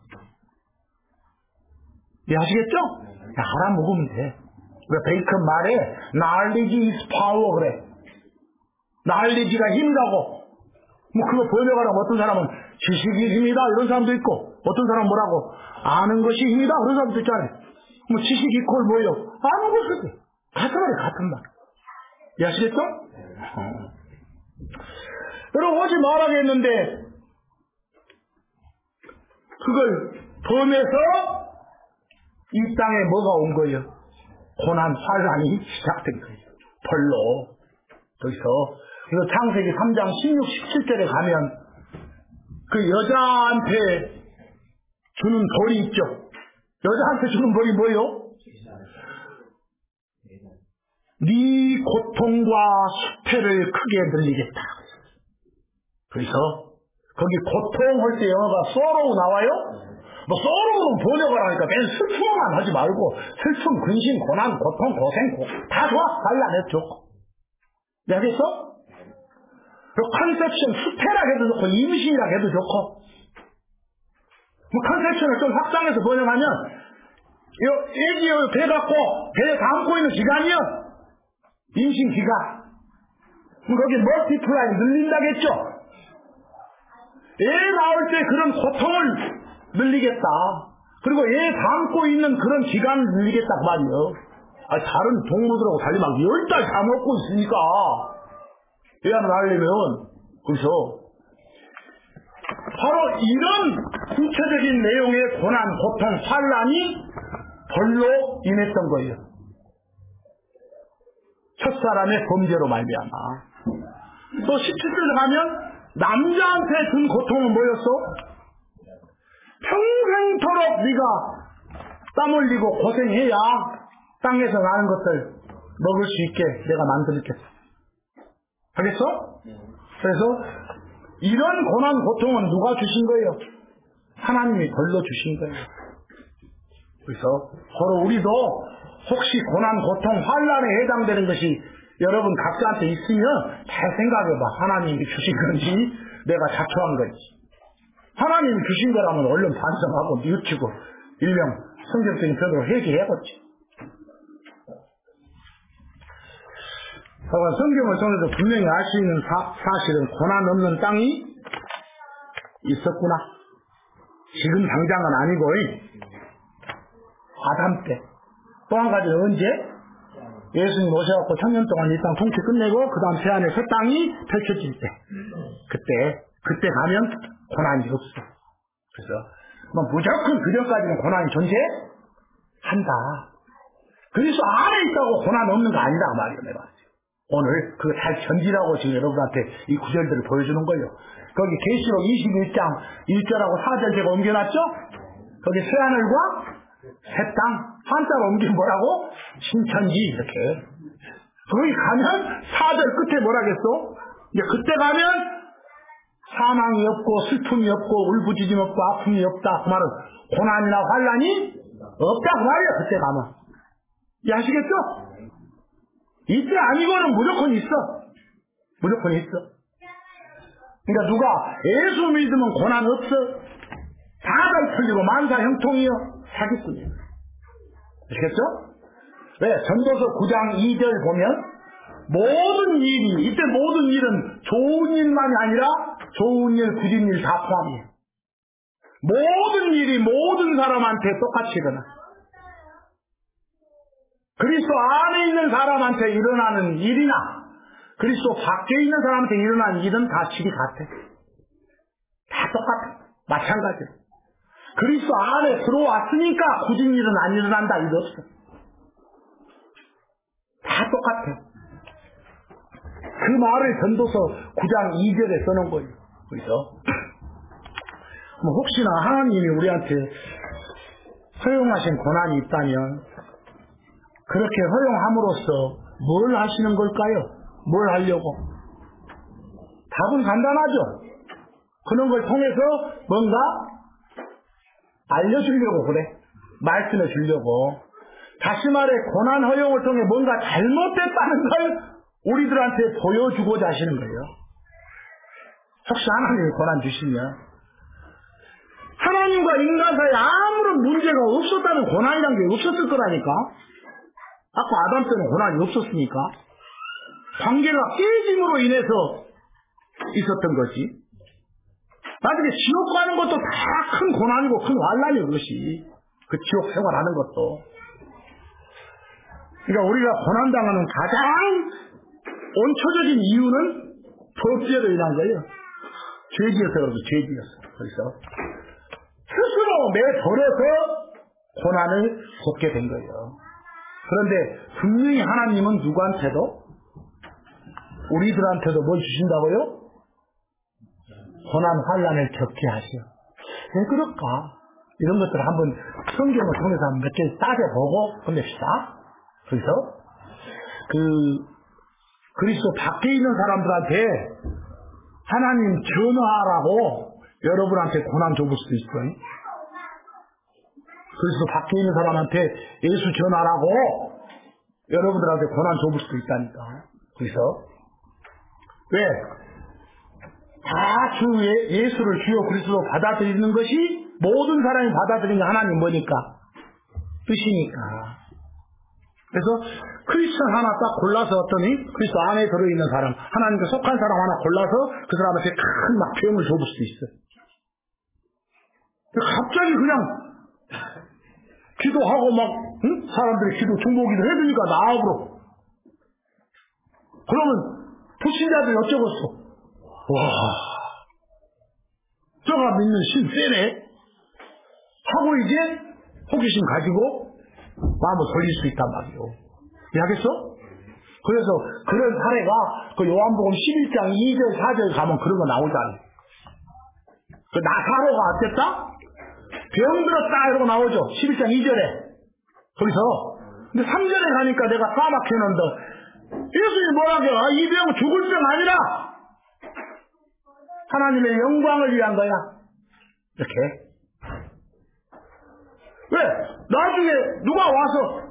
이해하시겠죠? 하나 먹으면 돼. 왜 베이컨 말에 knowledge is power 그래. knowledge가 힘이라고. 뭐 그거 번역하라고 어떤 사람은 지식이 힘이다 이런 사람도 있고 어떤 사람은 뭐라고 아는 것이 힘이다 그런 사람도 있잖아요. 뭐 지식 이퀄 뭐예요? 아는 것이 같은 말이 같은 말. 이해하시겠죠? 여러분 오지 말아야겠는데 그걸 범해서 이 땅에 뭐가 온 거예요? 고난 환란이 시작된 거예요. 벌로. 그래서 창세기 3장 16, 17절에 가면 그 여자한테 주는 벌이 있죠. 여자한테 주는 벌이 뭐예요? 네 고통과 수태를 크게 늘리겠다. 그래서 거기 고통할 때 영어가 sorrow 나와요? 뭐 sorrow는 번역을 하니까 맨 슬픔만 하지 말고 슬픔, 근심, 고난, 고통, 고생 다 좋아. 발라냈죠. 알겠어? 컨셉션 수태라 해도 좋고 임신이라 해도 좋고 뭐 컨셉션을 좀 확장해서 번역하면 애기 배 갖고 배에 담고 있는 기간이요 임신 기간 거기 멀티플라이 늘린다겠죠. 애 나올 때 그런 고통을 늘리겠다. 그리고 애 담고 있는 그런 기간을 늘리겠다 그 말이에요. 다른 동물들하고 달리 막 10달 다 먹고 있으니까 애 하나 낳으려면 그래서 바로 이런 구체적인 내용의 고난, 고통, 환란이 벌로 인했던 거예요. 첫사람의 범죄로 말미암아. 또 17절에 가면 남자한테 준 고통은 뭐였어? 평생토록 네가 땀 흘리고 고생해야 땅에서 나는 것들 먹을 수 있게 내가 만들겠어. 알겠어? 그래서 이런 고난 고통은 누가 주신 거예요? 하나님이 벌로 주신 거예요. 그래서 서로 우리도 혹시 고난 고통 환란에 해당되는 것이 여러분 각자한테 있으면 잘 생각해봐. 하나님이 주신 건지 내가 자초한 건지. 하나님이 주신 거라면 얼른 반성하고 뉘우치고 일명 성경적인 표현으로 회개해야겠지. 성경을 통해서 분명히 알 수 있는 사실은 고난 없는 땅이 있었구나. 지금 당장은 아니고 아담 때. 또 한 가지는 언제? 예수님 오셔갖고 천년 동안 이 땅 통치 끝내고 그 다음 세안의 새 땅이 펼쳐질 때. 그때 가면 고난이 없어. 그래서 뭐 무조건 그전까지는 고난이 존재한다. 그래서 안에 있다고 고난 없는 거 아니라고 말이에요. 내가 오늘 그거 잘 견디라고 지금 여러분한테 이 구절들을 보여주는 거예요. 거기 계시록 21장 1절하고 4절 제가 옮겨놨죠? 거기 새하늘과 새 땅 한자로 옮기면 뭐라고? 신천지 이렇게. 거기 가면 4절 끝에 뭐라겠어? 이제 그때 가면 사망이 없고 슬픔이 없고 울부짖음이 없고 아픔이 없다. 그 말은 고난이나 환란이 없다 그 말이야. 그때 가면. 이해하시겠죠? 이때 아니고는 무조건 있어. 무조건 있어. 그러니까 누가 예수 믿으면 고난 없어. 다 잘 풀리고 만사 형통이요. 사기꾼이에요. 아시겠죠? 왜? 전도서 9장 2절 보면 모든 일이 이때 모든 일은 좋은 일만이 아니라 좋은 일, 굳은 일 다 포함이에요. 모든 일이 모든 사람한테 똑같이 일어나. 그리스도 안에 있는 사람한테 일어나는 일이나 그리스도 밖에 있는 사람한테 일어나는 일은 다 질이 같아. 다 똑같아. 마찬가지로. 그리스도 안에 들어왔으니까 굳은 일은 안 일어난다 이거 없어. 다 똑같아. 그 말을 전도서 9장 2절에 써놓은 거예요. 그래서 뭐 혹시나 하나님이 우리한테 허용하신 고난이 있다면 그렇게 허용함으로써 뭘 하시는 걸까요? 뭘 하려고? 답은 간단하죠. 그런 걸 통해서 뭔가 알려주려고 그래. 말씀해 주려고. 다시 말해 고난 허용을 통해 뭔가 잘못됐다는 걸 우리들한테 보여주고자 하시는 거예요. 혹시 하나님이 고난 주시면 하나님과 인간 사이에 아무런 문제가 없었다면 고난이란 게 없었을 거라니까. 아까 아담 때는 고난이 없었으니까. 관계가 깨짐으로 인해서 있었던 거지. 나중에 지옥 가는 것도 다 큰 고난이고 큰 환난이에요. 그것이. 그 지옥 생활하는 것도. 그러니까 우리가 고난당하는 가장 원초적인 이유는 범죄로 인한 거예요. 죄지어서 그러고 죄지어서. 그래서 스스로 내버려서 고난을 겪게 된 거예요. 그런데 분명히 하나님은 누구한테도 우리들한테도 뭘 주신다고요? 고난 환난을 겪게 하셔. 왜 그럴까? 이런 것들을 한번 성경을 통해서 몇 개 따져보고 끝냅시다. 그래서 그리스도 밖에 있는 사람들한테 하나님 전화하라고 여러분한테 고난 줘볼 수도 있어요. 그리스도 밖에 있는 사람한테 예수 전하라고 여러분들한테 고난 줘볼 수도 있다니까. 그래서 왜? 다 주 예수를 주여 그리스도로 받아들이는 것이 모든 사람이 받아들이는 게 하나님 뭐니까? 뜻이니까. 그래서 크리스천 하나 딱 골라서 어떠니? 그리스도 안에 들어있는 사람, 하나님께 속한 사람 하나 골라서 그 사람한테 큰 막 병을 줘볼 수도 있어요. 갑자기 그냥 기도하고 막 사람들이 기도 중보기도 해주니까 나하고 그러면 불신자들이 어쩌겠어? 와, 저가 믿는 신 세네 하고 이제 호기심 가지고 마음을 돌릴 수 있단 말이에요. 이해하겠어? 그래서 그런 사례가 그 요한복음 11장 2절 4절 가면 그런 거 나오잖아요. 그 나사로가 어땠다? 병들었다 이러고 나오죠. 11장 2절에. 거기서. 근데 3절에 가니까 내가 까맣게는데 예수님이 뭐라고 이 병은 죽을 병 아니라 하나님의 영광을 위한 거야. 이렇게. 왜? 나중에 누가 와서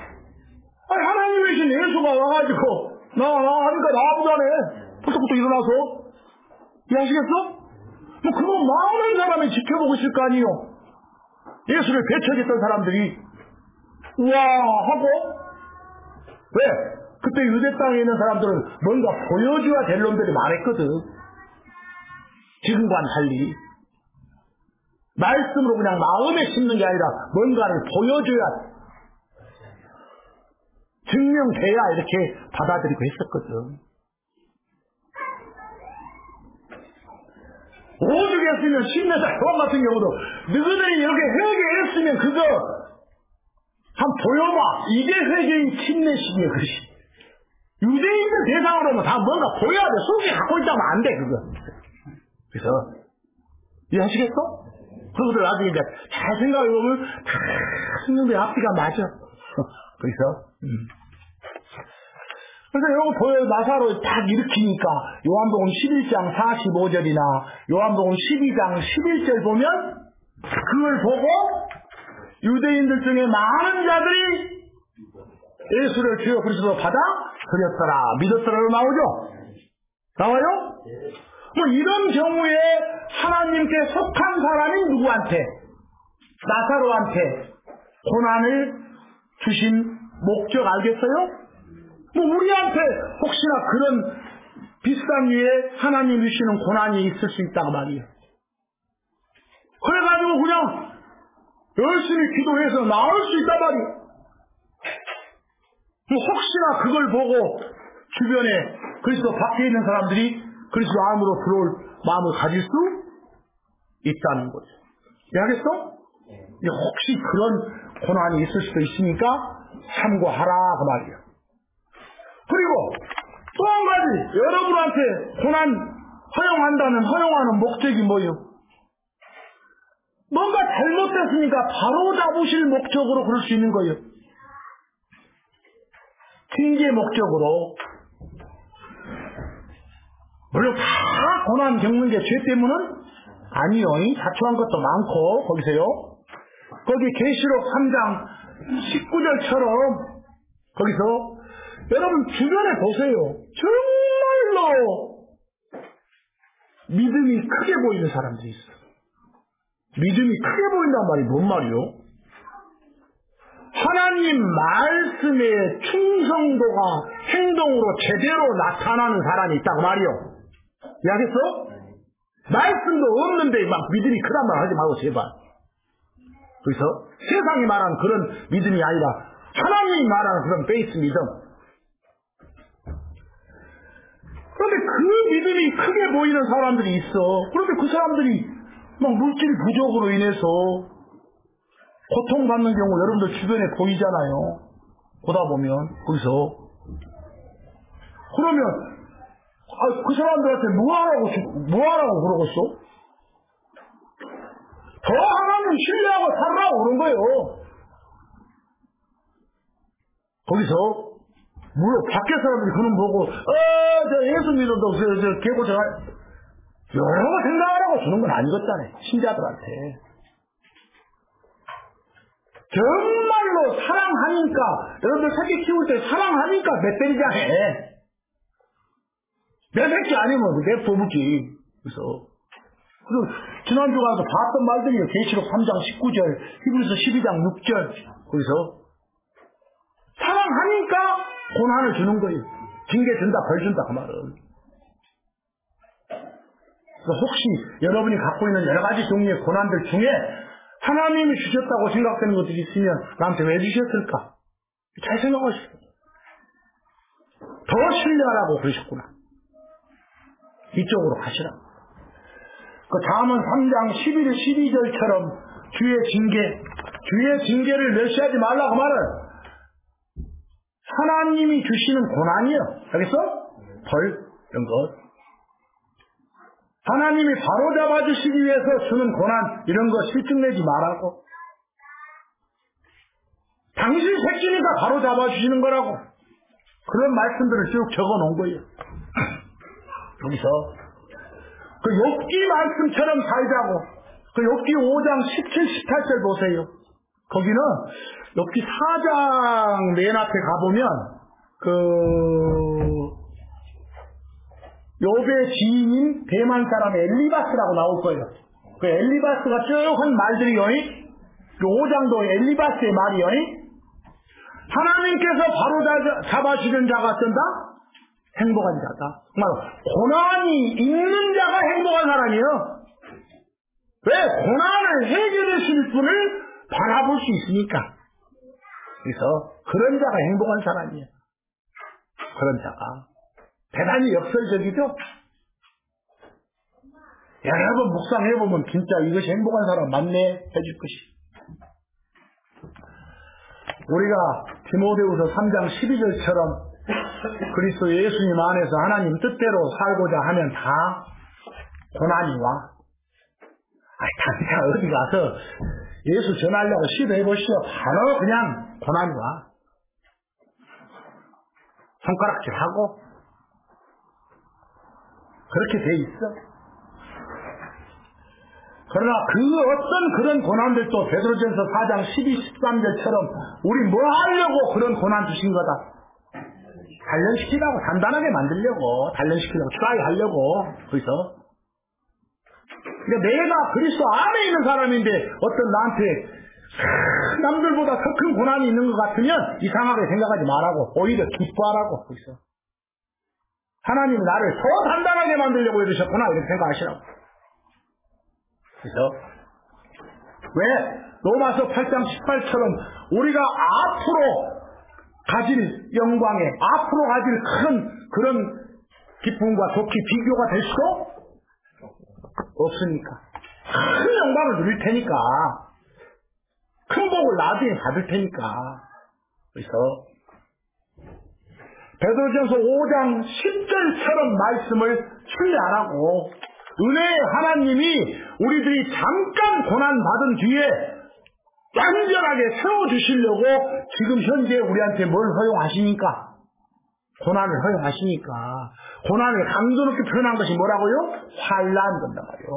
하나님이신 예수가 와가지고 하니까 나아보자네. 벌써부터 일어나서. 이해하시겠어? 뭐 그건 많은 사람이 지켜보고 있을 거 아니에요. 예수를 배척했던 사람들이 우와 하고. 왜? 그때 유대 땅에 있는 사람들은 뭔가 보여줘야 될 놈들이 많았거든. 지금과는 달리 말씀으로 그냥 마음에 심는 게 아니라 뭔가를 보여줘야 증명돼야 이렇게 받아들이고 했었거든. 오죽했으면 10m 교환 같은 경우도 너희들이 이렇게 회개했으면 그거 한번 보여봐. 이게 회개의 침례식이에요. 그것이. 유대인들 대상으로는 다 뭔가 보여야 돼. 속에 갖고 있다면 안 돼. 그거. 그래서 이해하시겠어? 그것들 나중에 이제 잘 생각해보면 다 성령의 앞뒤가 맞아. 그래서 그래서 여러분 보여요. 나사로 딱 일으키니까 요한복음 11장 45절이나 요한복음 12장 11절 보면 그걸 보고 유대인들 중에 많은 자들이 예수를 주여 그리스도로 받아 들였더라 믿었더라로 나오죠. 나와요? 뭐 이런 경우에 하나님께 속한 사람이 누구한테? 나사로한테 고난을 주신 목적 알겠어요? 뭐 우리한테 혹시나 그런 비슷한 일에 하나님이 주시는 고난이 있을 수 있다고 말이에요. 그래가지고 가지고 그냥 열심히 기도해서 나을 수 있단 말이에요. 혹시나 그걸 보고 주변에 그리스도 밖에 있는 사람들이 그리스도 안으로 들어올 마음을 가질 수 있다는 거죠. 이해하겠어? 혹시 그런 고난이 있을 수도 있으니까 참고하라 그 말이에요. 그리고 또 한 가지, 여러분한테 고난 허용하는 목적이 뭐예요? 뭔가 잘못됐으니까 바로 잡으실 목적으로 그럴 수 있는 거예요. 징계 목적으로. 물론 다 고난 겪는 게 죄 때문은 아니요. 자초한 것도 많고, 거기서요. 거기 계시록 3장 19절처럼 거기서 여러분 주변에 보세요. 정말로 믿음이 크게 보이는 사람들이 있어요. 믿음이 크게 보인단 말이 뭔 말이요? 하나님 말씀의 충성도가 행동으로 제대로 나타나는 사람이 있다고 말이요. 이해하겠어? 말씀도 없는데 막 믿음이 크단 말 하지 말고 제발. 그래서 세상이 말하는 그런 믿음이 아니라 하나님이 말하는 그런 베이스 믿음. 그런데 그 믿음이 크게 보이는 사람들이 있어. 그런데 그 사람들이 막 물질 부족으로 인해서 고통받는 경우 여러분들 주변에 보이잖아요. 보다 보면 거기서 그러면 그 사람들한테 뭐하라고 그러겠어? 더 하나님 신뢰하고 살라고 그런 거예요. 거기서 물론 밖에 사람들이 그런 보고 저 예수 믿어도 저 개고생 여러 거 생각하라고 주는 건 아니겠잖아요. 신자들한테. 정말로 사랑하니까 여러분들 새끼 키울 때 사랑하니까 멧돼지자 해. 내 새끼 아니면 내 부부지. 그래서 지난주 가서 봤던 말들이요. 계시록 3장 19절 히브리서 12장 6절 거기서 사랑하니까 고난을 주는 거예요. 징계 준다 벌 준다 그 말은. 그래서 혹시 여러분이 갖고 있는 여러 가지 종류의 고난들 중에 하나님이 주셨다고 생각되는 것들이 있으면 나한테 왜 주셨을까? 잘 생각하시고 더 신뢰하라고 그러셨구나. 이쪽으로 가시라. 그 다음은 3장 11, 12절처럼 주의 징계를 멸시하지 말라고 말은 하나님이 주시는 고난이요. 알겠어? 벌 이런 것. 하나님이 바로잡아 주시기 위해서 주는 고난 이런 거 실증내지 말라고. 당신 새끼니까 바로잡아 주시는 거라고. 그런 말씀들을 쭉 적어 놓은 거예요. 여기서 그 욥기 말씀처럼 살자고. 그 욥기 5장 17, 18절 보세요. 거기는 욥기 4장 맨 앞에 가보면 욥의 지인인 대만 사람 엘리바스라고 나올 거예요. 그 엘리바스가 쭉 한 말들이요. 그 5장도 엘리바스의 말이요. 하나님께서 바로 잡아주는 자가 어쩐다? 행복한 자다. 고난이 있는 자가 행복한 사람이에요. 왜? 고난을 해결해 주실 분을 바라볼 수 있으니까. 그래서 그런 자가 행복한 사람이에요. 그런 자가. 대단히 역설적이죠? 여러분 묵상해보면 진짜 이것이 행복한 사람 맞네 해줄 것이. 우리가 디모데후서 3장 12절처럼 그리스도 예수님 안에서 하나님 뜻대로 살고자 하면 다 고난이 와. 당장 어디 가서 예수 전하려고 시도해보시오. 바로 그냥 고난이 와. 손가락질하고 그렇게 돼 있어. 그러나 그 어떤 그런 고난들도 베드로전서 4장 12, 13절처럼 우리 뭐 하려고 그런 고난 주신 거다. 단련시키려고, 단단하게 만들려고, 단련시키려고, 트라이 하려고. 그래서 그러니까 내가 그리스도 안에 있는 사람인데 어떤 나한테 남들보다 더 큰 고난이 있는 것 같으면 이상하게 생각하지 말라고. 오히려 기뻐하라고. 그래서 하나님이 나를 더 단단하게 만들려고 이러셨구나 이렇게 생각하시라고. 그래서 왜? 로마서 8장 18처럼 우리가 앞으로 가질 영광에, 앞으로 가질 큰 그런 기쁨과 좋게 비교가 될 수도 없으니까. 큰 영광을 누릴 테니까. 큰 복을 나중에 받을 테니까. 그래서 베드로전서 5장 10절처럼 말씀을 신뢰 안 하고 은혜의 하나님이 우리들이 잠깐 고난받은 뒤에 완전하게 세워주시려고 지금 현재 우리한테 뭘 허용하시니까? 고난을 허용하시니까. 고난을 강도 높게 표현한 것이 뭐라고요? 환난 건단 말이에요.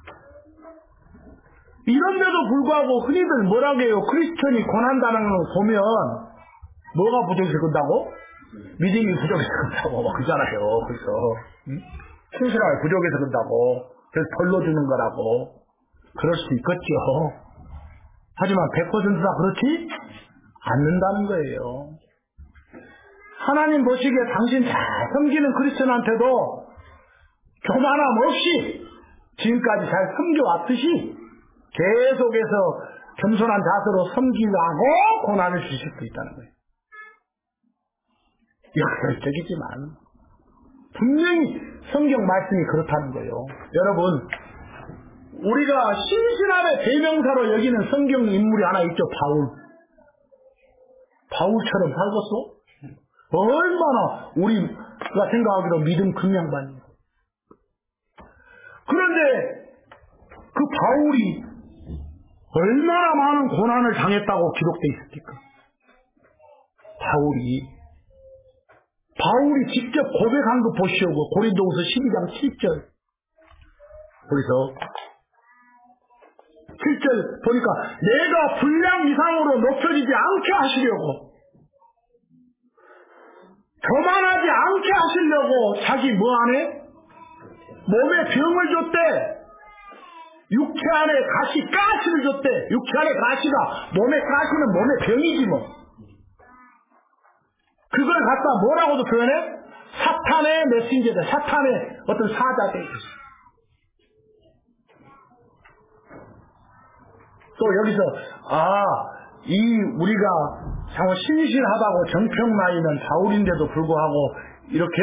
이런데도 불구하고 흔히들 뭐라고 해요? 크리스천이 고난당하는 걸 보면 뭐가 부족해서 그런다고? 믿음이 부족해서 그런다고 그러잖아요. 그래서 신실함이 부족해서 그런다고. 그래서 벌로 주는 거라고. 그럴 수 있겠죠. 하지만 100%다 그렇지 않는다는 거예요. 하나님 보시기에 당신 잘 섬기는 크리스천한테도 교만함 없이 지금까지 잘 섬겨왔듯이 계속해서 겸손한 자세로 섬기라고 고난을 주실 수 있다는 거예요. 역설적이지만 분명히 성경 말씀이 그렇다는 거예요. 여러분, 우리가 신실함의 대명사로 여기는 성경 인물이 하나 있죠. 바울처럼 살겠어? 얼마나 우리가 생각하기로 믿음 큰 양반이에요. 그런데 그 바울이 얼마나 많은 고난을 당했다고 기록되어 있습니까? 바울이 직접 고백한 거 보시오. 고린도후서 12장 7절. 그래서 7절 보니까 내가 분량 이상으로 높여지지 않게 하시려고, 교만하지 않게 하시려고 자기 뭐 안에? 몸에 병을 줬대. 육체 안에 가시를 줬대. 육체 안에 가시가, 몸에 가시는 몸에 병이지 뭐. 그걸 갖다 뭐라고도 표현해? 사탄의 메신저다. 사탄의 어떤 사자다. 또 여기서 우리가 정말 신실하다고 정평나이는 바울인데도 불구하고 이렇게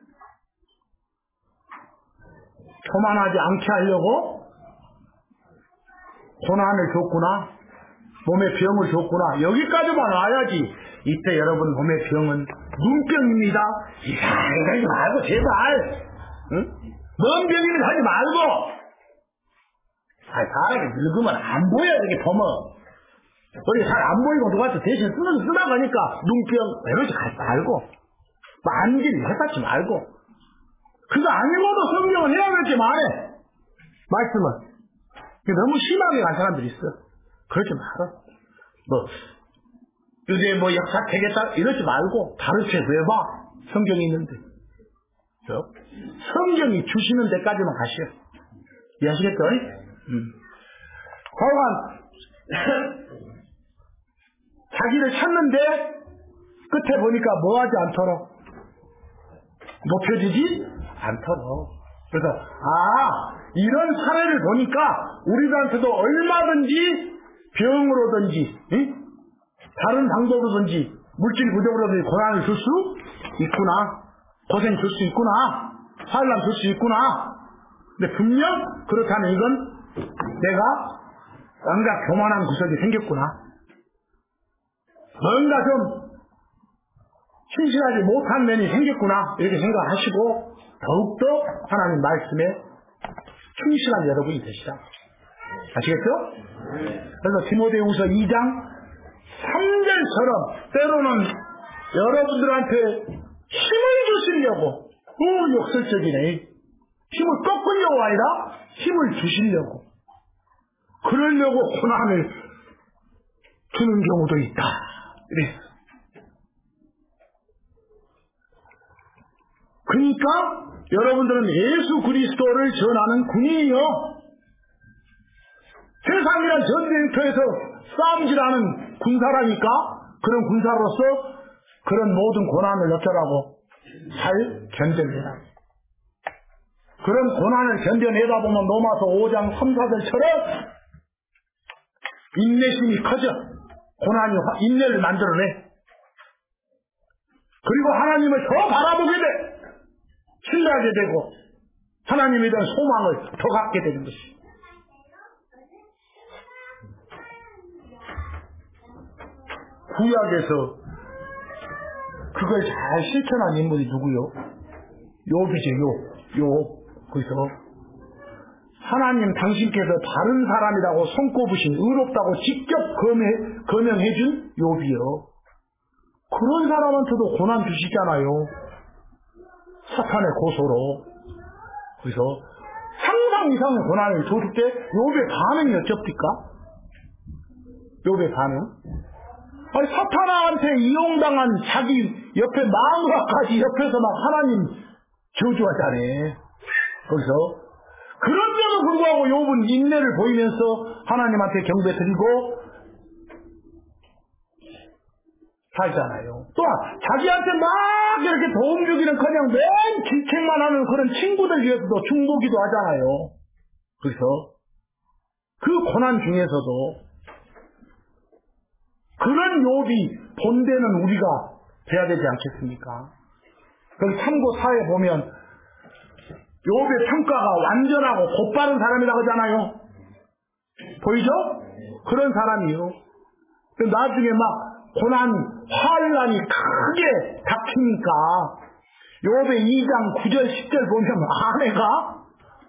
교만하지 않게 하려고 고난을 줬구나, 몸에 병을 줬구나, 여기까지만 와야지. 이때 여러분 몸의 병은 눈병입니다. 이상하게 하지 말고 제발, 응? 뭔 병이면 하지 말고. 사람이 늙으면 안 보여. 이렇게 보면 우리 잘 안 보이고 누구한테 대신 쓰나가니까 눈병 이러지 말고, 만질 해받지 말고. 그거 아니고도 성경은 해야 될 게 많아. 말씀은 너무 심하게 간 사람들이 있어. 그러지 말아. 이제 역사 되겠다 이러지 말고 가르쳐 봐. 성경이 있는데. 성경이 주시는 데까지만 가시오. 이해하시겠죠? 하여간 자기를 찾는데 끝에 보니까 뭐하지 않도록, 높여지지 않도록. 그래서 이런 사례를 보니까 우리들한테도 얼마든지 병으로든지 다른 방법으로든지 물질 부족으로든지 고난을 줄 수 있구나, 고생 줄 수 있구나, 환난 줄 수 있구나. 근데 분명 그렇다면 이건 내가 뭔가 교만한 구석이 생겼구나, 뭔가 좀 신실하지 못한 면이 생겼구나, 이렇게 생각하시고 더욱더 하나님 말씀에 충실한 여러분이 되시라. 아시겠죠? 그래서 디모데후서 2장 3절처럼 때로는 여러분들한테 힘을 주시려고, 역설적이네. 힘을 꺾으려고 아니라 힘을 주시려고, 그러려고 고난을 주는 경우도 있다. 이랬어. 그러니까 여러분들은 예수 그리스도를 전하는 군인이요, 세상이란 전쟁터에서 싸움질하는 군사라니까, 그런 군사로서 그런 모든 고난을 어쩌라고? 잘 견뎌내라. 그런 고난을 견뎌내다 보면 로마서 5장 3, 4절처럼 인내심이 커져. 고난이 인내를 만들어내. 그리고 하나님을 더 바라보게 돼. 신뢰하게 되고 하나님에 대한 소망을 더 갖게 되는 것이. 구약에서 그걸 잘 실천한 인물이 누구요? 욥이죠. 욥. 그래서 하나님 당신께서 바른 사람이라고 손꼽으신 의롭다고 직접 거명해준 욥이요. 그런 사람한테도 고난 주시잖아요. 사탄의 고소로. 그래서 상상 이상의 고난을 줬을 때 욥의 반응이 어쩝니까? 욥의 반응? 아니, 사탄한테 이용당한 자기 옆에 마누라까지 옆에서 막 하나님 저주하잖아요. 거기서 그런데도 불구하고 욥은 인내를 보이면서 하나님한테 경배 드리고 살잖아요. 또한 자기한테 막 이렇게 도움 주기는 그냥 맨 질책만 하는 그런 친구들 위해서도 중보기도 하잖아요. 그래서 그 고난 중에서도 그런 욥이 본되는 우리가 돼야 되지 않겠습니까? 그리고 참고 사에 보면 욥의 평가가 완전하고 곧바른 사람이라고 하잖아요. 보이죠? 그런 사람이요. 나중에 막 고난, 환란이 크게 닥치니까 욥의 2장 9절 10절 보면 아내가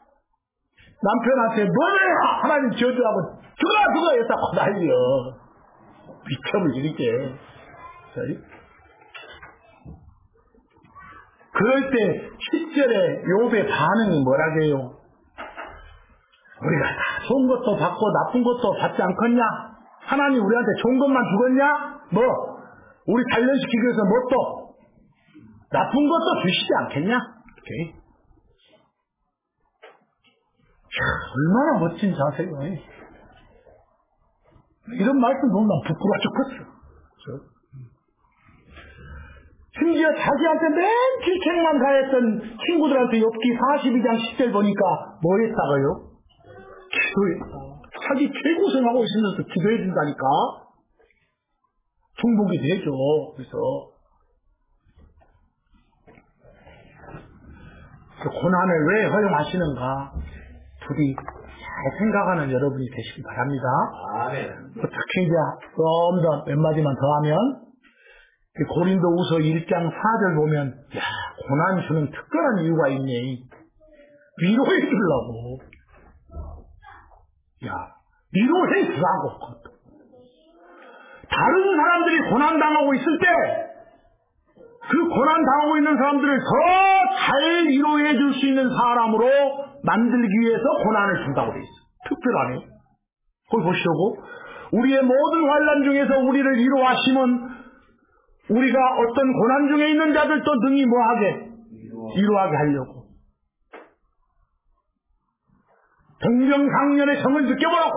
남편한테 너네 하나님 저주하고 죽어 했다고 난리여. 비참을 이렇게. 그럴 때 10절에 욥의 반응이 뭐라게요? 우리가 다 좋은 것도 받고 나쁜 것도 받지 않겠냐? 하나님 우리한테 좋은 것만 주겠냐? 뭐 우리 단련시키기 위해서 뭐 또 나쁜 것도 주시지 않겠냐? 이렇게. 얼마나 멋진 자세요. 이런 말씀 보면 난 부끄러워 죽겠어. 심지어 자기한테 맨 질책만 가했던 친구들한테 욥기 42장 10절 보니까 뭐 했다고요? 기도했다. 자기 최고생하고 있으면서 기도해 준다니까. 중복이 되죠. 그래서 그 고난을 왜 허용하시는가 부디 잘 생각하는 여러분이 되시기 바랍니다. 특히 이제 좀 더 몇 마디만 더 하면 고린도후서 1장 4절 보면 야 고난 주는 특별한 이유가 있네. 위로해 주려고. 야 위로해 주라고. 다른 사람들이 고난당하고 있을 때 그 고난당하고 있는 사람들을 더 잘 위로해 줄 수 있는 사람으로 만들기 위해서 고난을 준다고 되어 있어요. 특별하네. 거기 보시고 우리의 모든 환난 중에서 우리를 위로하시면 우리가 어떤 고난 중에 있는 자들도 능히 뭐하게? 위로하게 하려고. 동병상련의 정을 느껴보라고.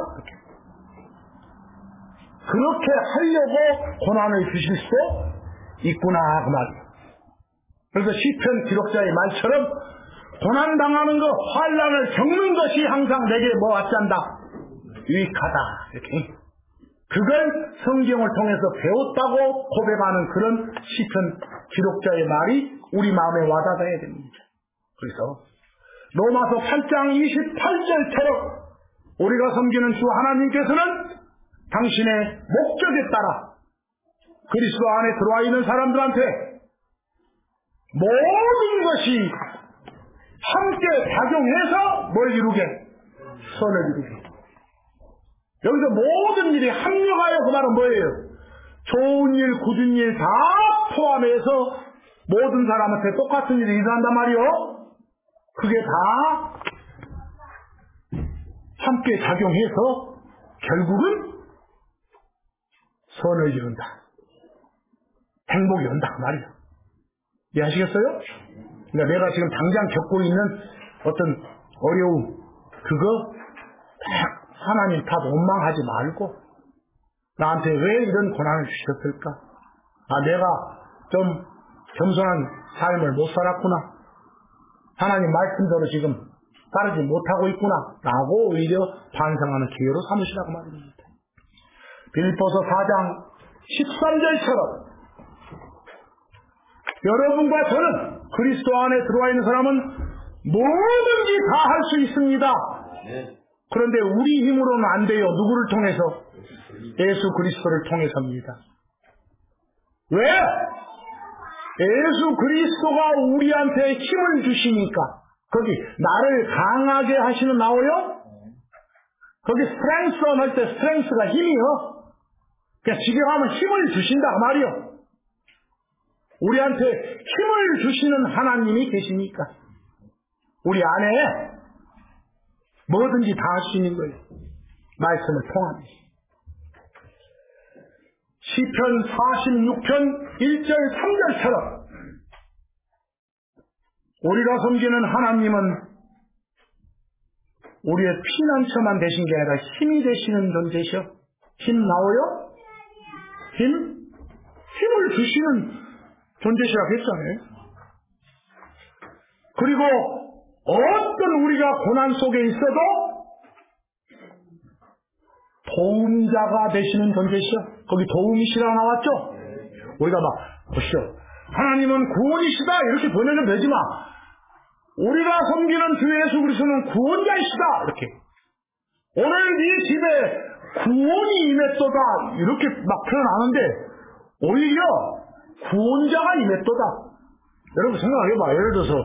그렇게 하려고 고난을 주실 수도 있구나 그 말이에요. 그래서 시편 기록자의 말처럼 고난당하는 것, 환난을 겪는 것이 항상 내게 뭐 왔지 않다? 유익하다. 이렇게. 그걸 성경을 통해서 배웠다고 고백하는 그런 시편 기록자의 말이 우리 마음에 와닿아야 됩니다. 그래서 로마서 8장 28절처럼 우리가 섬기는 주 하나님께서는 당신의 목적에 따라 그리스도 안에 들어와 있는 사람들한테 모든 것이 함께 작용해서 뭘 이루게? 선을 이루게. 여기서 모든 일이 합력하여 그 말은 뭐예요? 좋은 일, 굳은 일 다 포함해서 모든 사람한테 똑같은 일을 일어난단 말이요. 그게 다 함께 작용해서 결국은 선을 이룬다. 행복이 온다 그 말이요. 이해하시겠어요? 그러니까 내가 지금 당장 겪고 있는 어떤 어려움 그거 하나님 탓 원망하지 말고 나한테 왜 이런 고난을 주셨을까? 내가 좀 겸손한 삶을 못 살았구나. 하나님 말씀대로 지금 따르지 못하고 있구나 라고 오히려 반성하는 기회로 삼으시라고 말입니다. 빌립보서 4장 13절처럼 여러분과 저는 그리스도 안에 들어와 있는 사람은 뭐든지 다 할 수 있습니다. 그런데 우리 힘으로는 안 돼요. 누구를 통해서? 예수 그리스도를 통해서입니다. 왜? 예수 그리스도가 우리한테 힘을 주시니까. 거기 나를 강하게 하시는 나오요? 거기 스트렝스 할 때 스트렝스가 힘이요. 그냥 직역하면 힘을 주신다 그 말이요. 우리한테 힘을 주시는 하나님이 계시니까 우리 안에 뭐든지 다 할 수 있는 거예요. 말씀을 통합니다. 시편 46편 1절 3절처럼 우리가 섬기는 하나님은 우리의 피난처만 되신 게 아니라 힘이 되시는 존재셔. 힘 나와요? 힘을 주시는 존재시라고 했잖아요. 그리고 어떤 우리가 고난 속에 있어도 도움자가 되시는 존재시여. 거기 도움이시라고 나왔죠? 우리가 막 보시오. 하나님은 구원이시다 이렇게 번역은 되지만 우리가 섬기는 주 예수 그리스도는 구원자이시다 이렇게. 오늘 네 집에 구원이 임했도다 이렇게 막 표현하는데 오히려 구원자가 임했도다. 여러분 생각해봐. 예를 들어서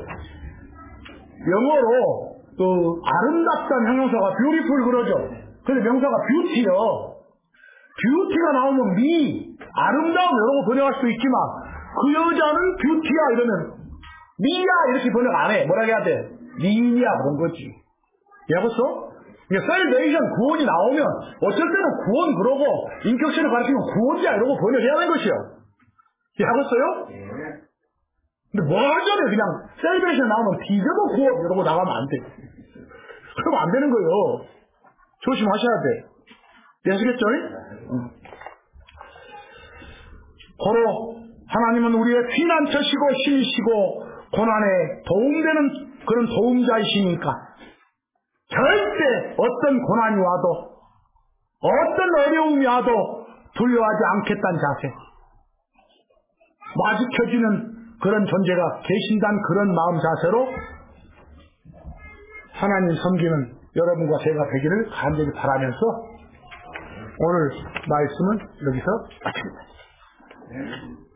영어로 그 아름답다는 형용사가 beautiful 그러죠. 근데 명사가 beauty요. beauty가 나오면 미, 아름다움 이런 거 번역할 수도 있지만 그 여자는 beauty야 이러면 미야 이렇게 번역 안 해. 뭐라 해야 돼? 미야 그런 거지. 이해하겠어? salvation 구원이 나오면 어쩔 때는 구원 그러고 인격체를 가르치면 구원자 이러고 번역해야 하는 것이요. 이해하겠어요? 근데 뭐 하기 전에 그냥 salvation 나오면 비교도 구원 이러고 나가면 안 돼. 그러면 안 되는 거예요. 조심하셔야 돼. 아시겠죠? 고로 하나님은 우리의 피난처시고 힘이시고 고난에 도움되는 그런 도움자이시니까 절대 어떤 고난이 와도 어떤 어려움이 와도 두려워하지 않겠다는 자세, 마주켜주는 그런 존재가 계신다는 그런 마음 자세로 하나님 섬기는 여러분과 제가 되기를 간절히 바라면서 오늘 말씀은 여기서 마칩니다.